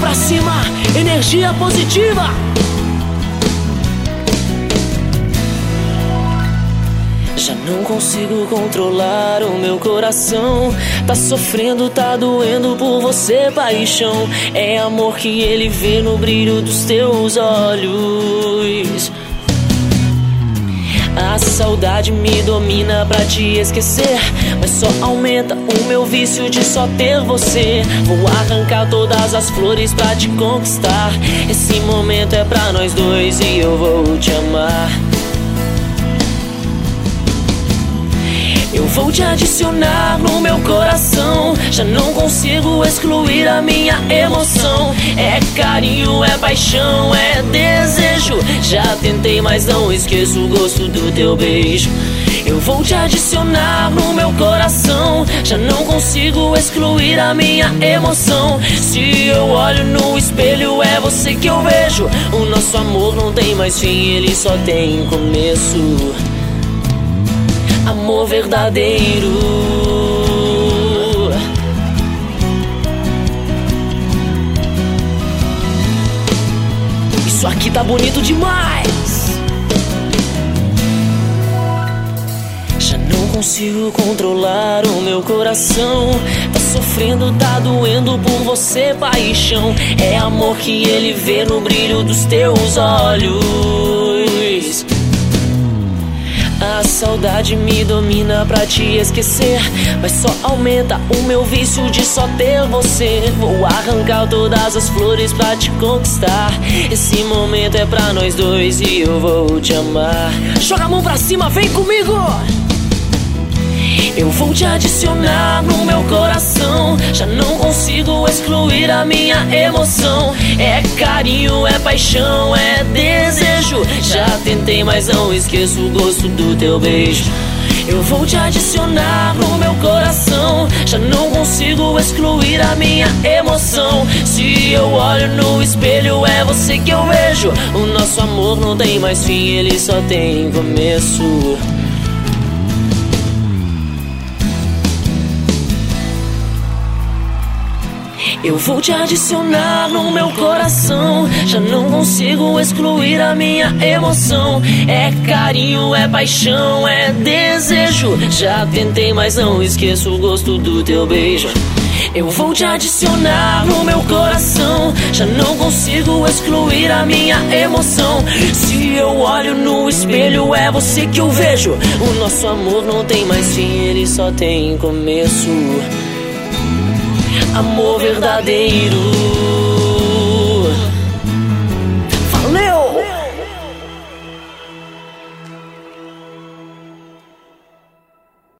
pra cima, energia positiva. Já não consigo controlar o meu coração. Tá sofrendo, tá doendo por você, paixão. É amor que ele vê no brilho dos teus olhos. A saudade me domina pra te esquecer, mas só aumenta o meu vício de só ter você. Vou arrancar todas as flores pra te conquistar. Esse momento é pra nós dois e eu vou te amar. Eu vou te adicionar no meu coração. Já não consigo excluir a minha emoção. É carinho, é paixão, é desejo. Já tentei, mas não esqueço o gosto do teu beijo. Eu vou te adicionar no meu coração. Já não consigo excluir a minha emoção. Se eu olho no espelho, é você que eu vejo. O nosso amor não tem mais fim, ele só tem começo. Amor verdadeiro. Isso aqui tá bonito demais. Já não consigo controlar o meu coração. Tá sofrendo, tá doendo por você, paixão. É amor que ele vê no brilho dos teus olhos. A saudade me domina pra te esquecer, mas só aumenta o meu vício de só ter você. Vou arrancar todas as flores pra te conquistar. Esse momento é pra nós dois e eu vou te amar. Joga a mão pra cima, vem comigo! Eu vou te adicionar no meu coração. Já não consigo excluir a minha emoção. É carinho, é paixão, é desejo. Já tentei, mas não esqueço o gosto do teu beijo. Eu vou te adicionar no meu coração. Já não consigo excluir a minha emoção. Se eu olho no espelho, é você que eu vejo. O nosso amor não tem mais fim, ele só tem começo. Eu vou te adicionar no meu coração. Já não consigo excluir a minha emoção. É carinho, é paixão, é desejo. Já tentei, mas não esqueço o gosto do teu beijo. Eu vou te adicionar no meu coração. Já não consigo excluir a minha emoção. Se eu olho no espelho, é você que eu vejo. O nosso amor não tem mais fim, ele só tem começo. Amor verdadeiro.